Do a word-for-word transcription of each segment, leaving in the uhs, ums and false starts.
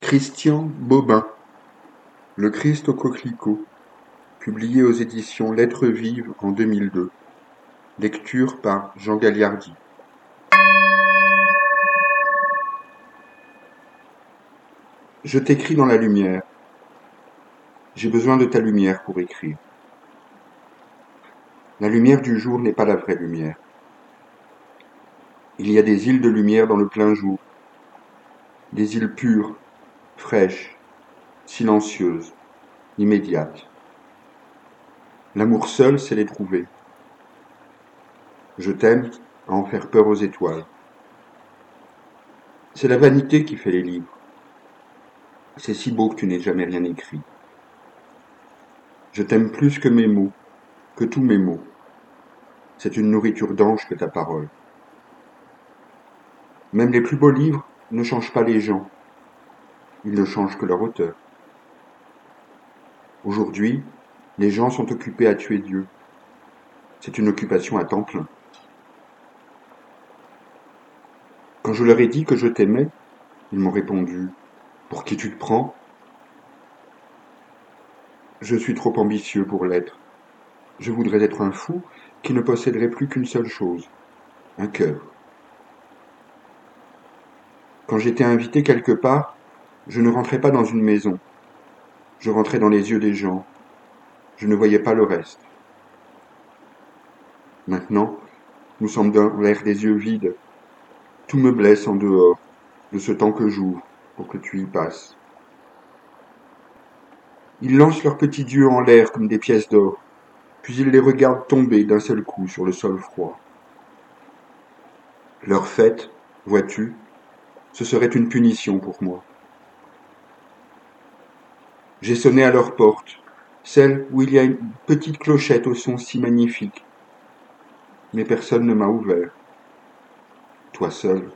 Christian Bobin, Le Christ au coquelicot, publié aux éditions Lettres Vives en deux mille deux. Lecture par Jean Gagliardi. Je t'écris dans la lumière. J'ai besoin de ta lumière pour écrire. La lumière du jour n'est pas la vraie lumière. Il y a des îles de lumière dans le plein jour, des îles pures, fraîches, silencieuses, immédiates. L'amour seul sait les trouver. Je t'aime à en faire peur aux étoiles. C'est la vanité qui fait les livres. C'est si beau que tu n'aies jamais rien écrit. Je t'aime plus que mes mots, que tous mes mots. C'est une nourriture d'ange que ta parole. Même les plus beaux livres ne changent pas les gens. Ils ne changent que leur auteur. Aujourd'hui, les gens sont occupés à tuer Dieu. C'est une occupation à temps plein. Quand je leur ai dit que je t'aimais, ils m'ont répondu « Pour qui tu te prends ?» Je suis trop ambitieux pour l'être. Je voudrais être un fou qui ne posséderait plus qu'une seule chose, un cœur. Quand j'étais invité quelque part, je ne rentrais pas dans une maison. Je rentrais dans les yeux des gens. Je ne voyais pas le reste. Maintenant, nous sommes dans l'air des yeux vides. Tout me blesse en dehors de ce temps que j'ouvre pour que tu y passes. Ils lancent leurs petits yeux en l'air comme des pièces d'or, puis ils les regardent tomber d'un seul coup sur le sol froid. Leur fête, vois-tu, ce serait une punition pour moi. J'ai sonné à leur porte, celle où il y a une petite clochette au son si magnifique. Mais personne ne m'a ouvert. Toi seul.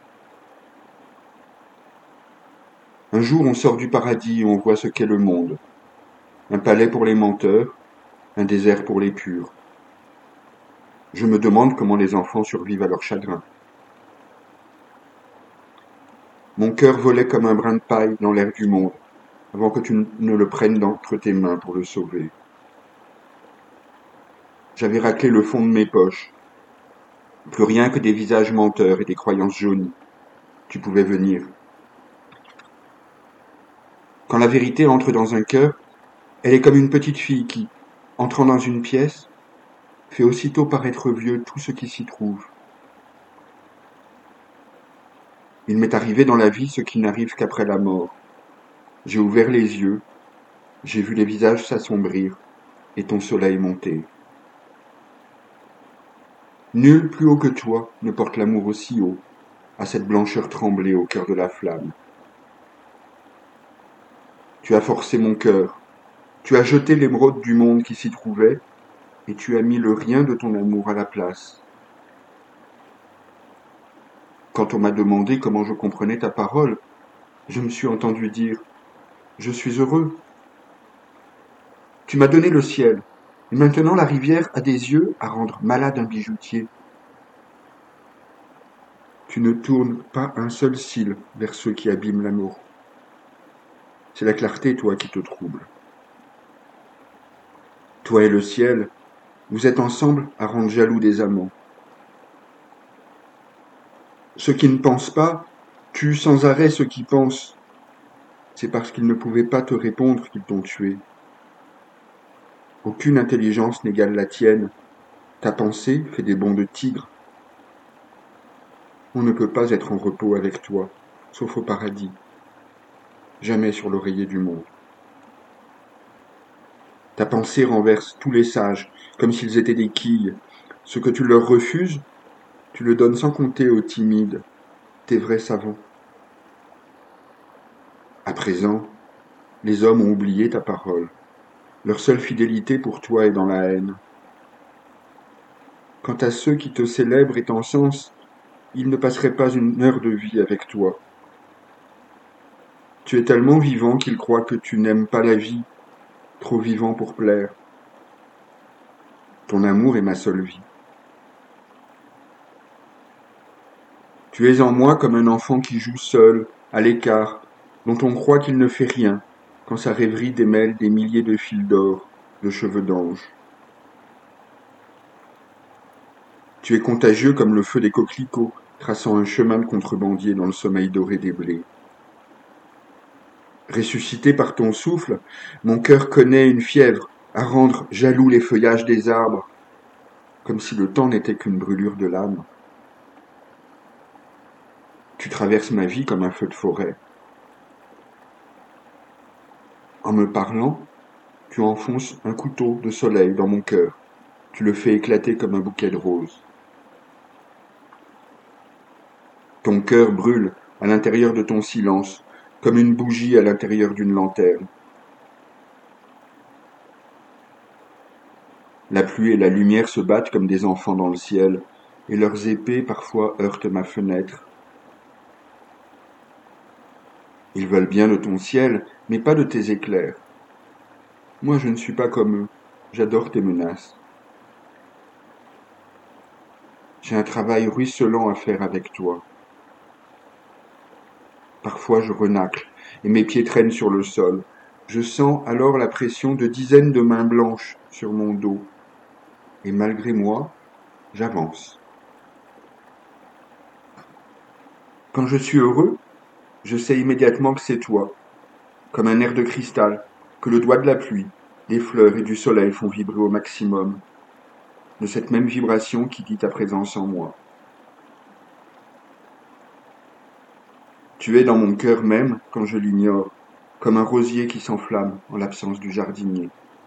Un jour on sort du paradis et on voit ce qu'est le monde. Un palais pour les menteurs, un désert pour les purs. Je me demande comment les enfants survivent à leur chagrin. Mon cœur volait comme un brin de paille dans l'air du monde, avant que tu ne le prennes d'entre tes mains pour le sauver. J'avais raclé le fond de mes poches. Plus rien que des visages menteurs et des croyances jaunies. Tu pouvais venir. Quand la vérité entre dans un cœur, elle est comme une petite fille qui, entrant dans une pièce, fait aussitôt paraître vieux tout ce qui s'y trouve. Il m'est arrivé dans la vie ce qui n'arrive qu'après la mort. J'ai ouvert les yeux, j'ai vu les visages s'assombrir et ton soleil monter. Nul plus haut que toi ne porte l'amour aussi haut, à cette blancheur tremblée au cœur de la flamme. Tu as forcé mon cœur, tu as jeté l'émeraude du monde qui s'y trouvait, et tu as mis le rien de ton amour à la place. Quand on m'a demandé comment je comprenais ta parole, je me suis entendu dire « Je suis heureux ». Tu m'as donné le ciel, et maintenant la rivière a des yeux à rendre malade un bijoutier. Tu ne tournes pas un seul cil vers ceux qui abîment l'amour. C'est la clarté, toi, qui te trouble. Toi et le ciel, vous êtes ensemble à rendre jaloux des amants. Ceux qui ne pensent pas tuent sans arrêt ceux qui pensent. C'est parce qu'ils ne pouvaient pas te répondre qu'ils t'ont tué. Aucune intelligence n'égale la tienne. Ta pensée fait des bonds de tigre. On ne peut pas être en repos avec toi, sauf au paradis. Jamais sur l'oreiller du monde. Ta pensée renverse tous les sages, comme s'ils étaient des quilles. Ce que tu leur refuses, tu le donnes sans compter aux timides, tes vrais savants. À présent, les hommes ont oublié ta parole. Leur seule fidélité pour toi est dans la haine. Quant à ceux qui te célèbrent et t'encensent, ils ne passeraient pas une heure de vie avec toi. Tu es tellement vivant qu'ils croient que tu n'aimes pas la vie, trop vivant pour plaire. Ton amour est ma seule vie. Tu es en moi comme un enfant qui joue seul, à l'écart, dont on croit qu'il ne fait rien, quand sa rêverie démêle des milliers de fils d'or, de cheveux d'ange. Tu es contagieux comme le feu des coquelicots, traçant un chemin de contrebandier dans le sommeil doré des blés. Ressuscité par ton souffle, mon cœur connaît une fièvre à rendre jaloux les feuillages des arbres, comme si le temps n'était qu'une brûlure de l'âme. Tu traverses ma vie comme un feu de forêt. En me parlant, tu enfonces un couteau de soleil dans mon cœur. Tu le fais éclater comme un bouquet de roses. Ton cœur brûle à l'intérieur de ton silence, comme une bougie à l'intérieur d'une lanterne. La pluie et la lumière se battent comme des enfants dans le ciel, et leurs épées parfois heurtent ma fenêtre. Ils veulent bien de ton ciel, mais pas de tes éclairs. Moi je ne suis pas comme eux, j'adore tes menaces. J'ai un travail ruisselant à faire avec toi. Parfois je renacle, et mes pieds traînent sur le sol. Je sens alors la pression de dizaines de mains blanches sur mon dos. Et malgré moi, j'avance. Quand je suis heureux, je sais immédiatement que c'est toi, comme un air de cristal, que le doigt de la pluie, des fleurs et du soleil font vibrer au maximum, de cette même vibration qui dit ta présence en moi. Tu es dans mon cœur même quand je l'ignore, comme un rosier qui s'enflamme en l'absence du jardinier.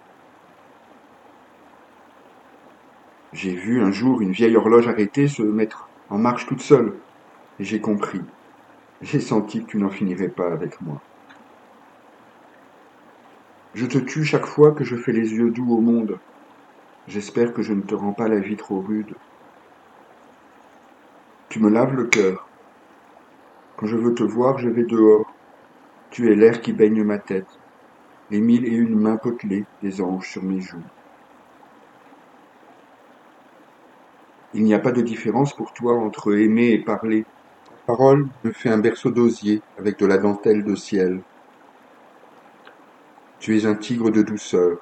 J'ai vu un jour une vieille horloge arrêtée se mettre en marche toute seule, et j'ai compris. J'ai senti que tu n'en finirais pas avec moi. Je te tue chaque fois que je fais les yeux doux au monde. J'espère que je ne te rends pas la vie trop rude. Tu me laves le cœur. Quand je veux te voir, je vais dehors. Tu es l'air qui baigne ma tête, les mille et une mains potelées des anges sur mes joues. Il n'y a pas de différence pour toi entre aimer et parler. Ta parole me fait un berceau d'osier avec de la dentelle de ciel. Tu es un tigre de douceur.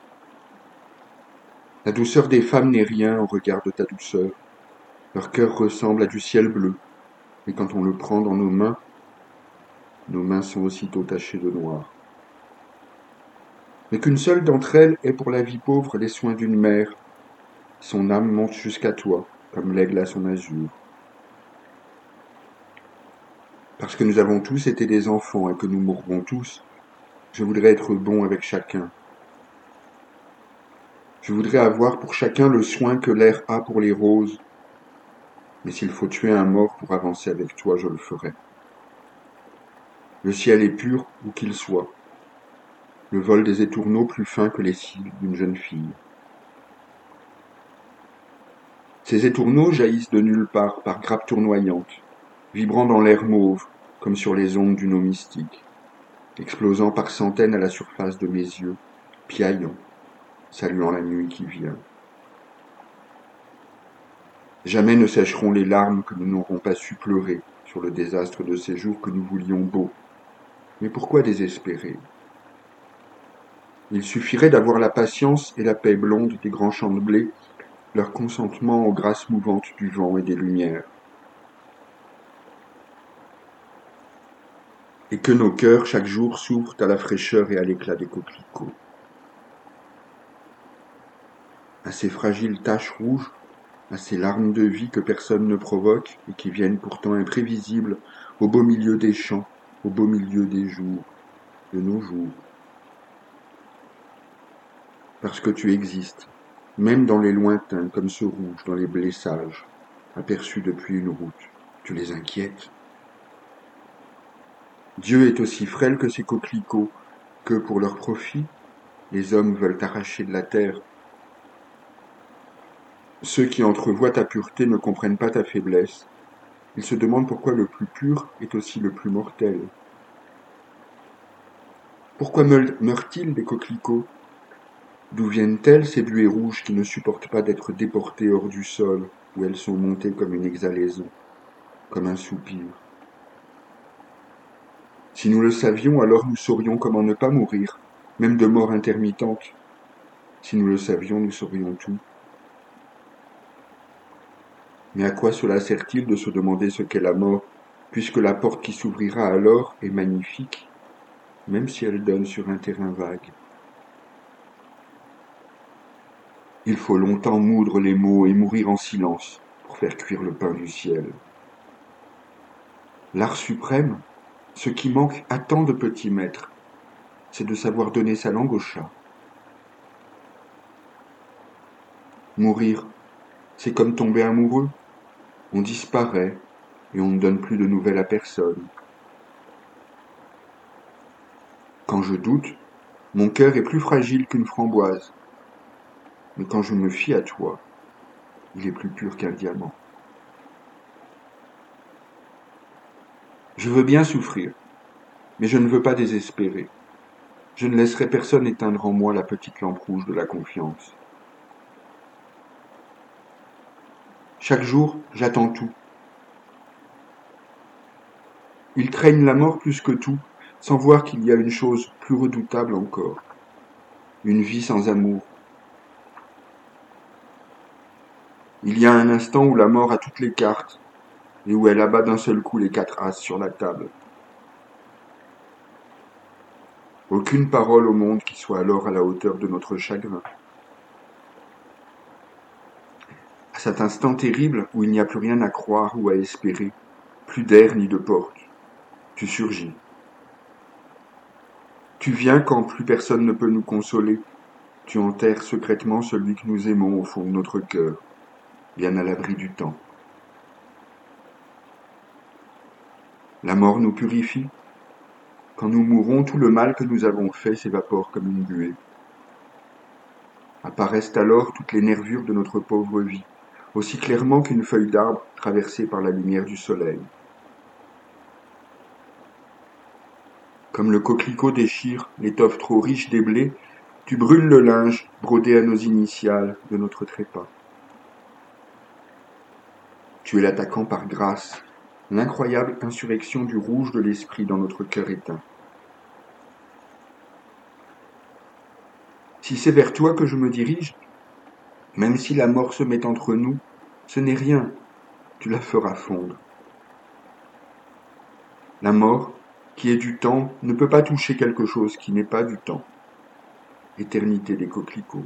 La douceur des femmes n'est rien au regard de ta douceur. Leur cœur ressemble à du ciel bleu, et quand on le prend dans nos mains, nos mains sont aussitôt tachées de noir. Mais qu'une seule d'entre elles ait pour la vie pauvre les soins d'une mère, son âme monte jusqu'à toi, comme l'aigle à son azur. Parce que nous avons tous été des enfants et que nous mourrons tous, je voudrais être bon avec chacun. Je voudrais avoir pour chacun le soin que l'air a pour les roses. Mais s'il faut tuer un mort pour avancer avec toi, je le ferai. Le ciel est pur où qu'il soit. Le vol des étourneaux plus fin que les cils d'une jeune fille. Ces étourneaux jaillissent de nulle part par grappes tournoyantes, vibrant dans l'air mauve, comme sur les ondes d'une eau mystique, explosant par centaines à la surface de mes yeux, piaillant, saluant la nuit qui vient. Jamais ne sécheront les larmes que nous n'aurons pas su pleurer sur le désastre de ces jours que nous voulions beaux. Mais pourquoi désespérer ? Il suffirait d'avoir la patience et la paix blonde des grands champs de blé, leur consentement aux grâces mouvantes du vent et des lumières. Et que nos cœurs chaque jour s'ouvrent à la fraîcheur et à l'éclat des coquelicots. À ces fragiles taches rouges, à ces larmes de vie que personne ne provoque et qui viennent pourtant imprévisibles au beau milieu des champs, au beau milieu des jours, de nos jours. Parce que tu existes, même dans les lointains comme ce rouge dans les blés sages, aperçus depuis une route, tu les inquiètes. Dieu est aussi frêle que ces coquelicots, que pour leur profit, les hommes veulent arracher de la terre. Ceux qui entrevoient ta pureté ne comprennent pas ta faiblesse. Ils se demandent pourquoi le plus pur est aussi le plus mortel. Pourquoi meurent-ils les coquelicots ? D'où viennent-elles ces buées rouges qui ne supportent pas d'être déportées hors du sol, où elles sont montées comme une exhalaison, comme un soupir ? Si nous le savions, alors nous saurions comment ne pas mourir, même de mort intermittente. Si nous le savions, nous saurions tout. Mais à quoi cela sert-il de se demander ce qu'est la mort, puisque la porte qui s'ouvrira alors est magnifique, même si elle donne sur un terrain vague? Il faut longtemps moudre les mots et mourir en silence pour faire cuire le pain du ciel. L'art suprême, ce qui manque à tant de petits maîtres, c'est de savoir donner sa langue au chat. Mourir, c'est comme tomber amoureux. On disparaît et on ne donne plus de nouvelles à personne. Quand je doute, mon cœur est plus fragile qu'une framboise. Mais quand je me fie à toi, il est plus pur qu'un diamant. Je veux bien souffrir, mais je ne veux pas désespérer. Je ne laisserai personne éteindre en moi la petite lampe rouge de la confiance. Chaque jour, j'attends tout. Ils craignent la mort plus que tout, sans voir qu'il y a une chose plus redoutable encore. Une vie sans amour. Il y a un instant où la mort a toutes les cartes, et où elle abat d'un seul coup les quatre as sur la table. Aucune parole au monde qui soit alors à la hauteur de notre chagrin. À cet instant terrible où il n'y a plus rien à croire ou à espérer, plus d'air ni de porte, tu surgis. Tu viens quand plus personne ne peut nous consoler. Tu enterres secrètement celui que nous aimons au fond de notre cœur, bien à l'abri du temps. La mort nous purifie. Quand nous mourons, tout le mal que nous avons fait s'évapore comme une buée. Apparaissent alors toutes les nervures de notre pauvre vie, aussi clairement qu'une feuille d'arbre traversée par la lumière du soleil. Comme le coquelicot déchire l'étoffe trop riche des blés, tu brûles le linge brodé à nos initiales de notre trépas. Tu es l'attaquant par grâce, l'incroyable insurrection du rouge de l'esprit dans notre cœur éteint. Si c'est vers toi que je me dirige, même si la mort se met entre nous, ce n'est rien, tu la feras fondre. La mort, qui est du temps, ne peut pas toucher quelque chose qui n'est pas du temps. Éternité des coquelicots.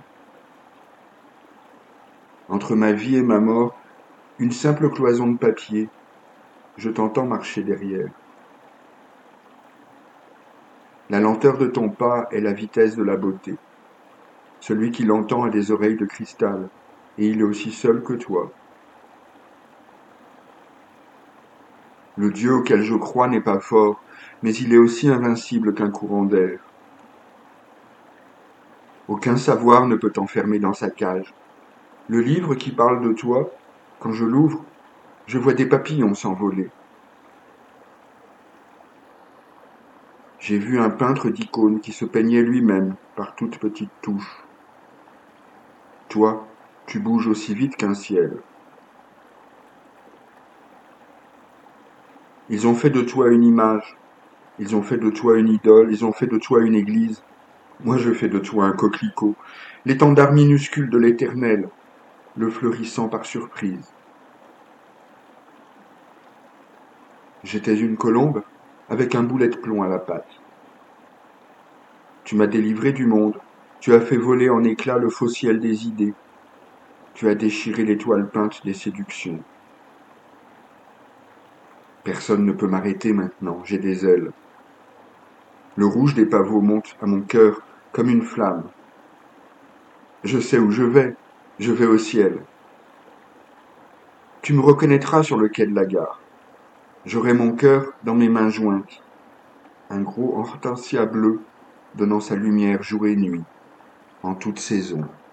Entre ma vie et ma mort, une simple cloison de papier, je t'entends marcher derrière. La lenteur de ton pas est la vitesse de la beauté. Celui qui l'entend a des oreilles de cristal, et il est aussi seul que toi. Le Dieu auquel je crois n'est pas fort, mais il est aussi invincible qu'un courant d'air. Aucun savoir ne peut t'enfermer dans sa cage. Le livre qui parle de toi, quand je l'ouvre, je vois des papillons s'envoler. J'ai vu un peintre d'icônes qui se peignait lui-même par toutes petites touches. Toi, tu bouges aussi vite qu'un ciel. Ils ont fait de toi une image, ils ont fait de toi une idole, ils ont fait de toi une église. Moi je fais de toi un coquelicot, l'étendard minuscule de l'éternel, le fleurissant par surprise. J'étais une colombe avec un boulet de plomb à la patte. Tu m'as délivré du monde, tu as fait voler en éclats le faux ciel des idées, tu as déchiré l'étoile peinte des séductions. Personne ne peut m'arrêter maintenant, j'ai des ailes. Le rouge des pavots monte à mon cœur comme une flamme. Je sais où je vais, je vais au ciel. Tu me reconnaîtras sur le quai de la gare. J'aurai mon cœur dans mes mains jointes, un gros hortensia bleu donnant sa lumière jour et nuit, en toute saison.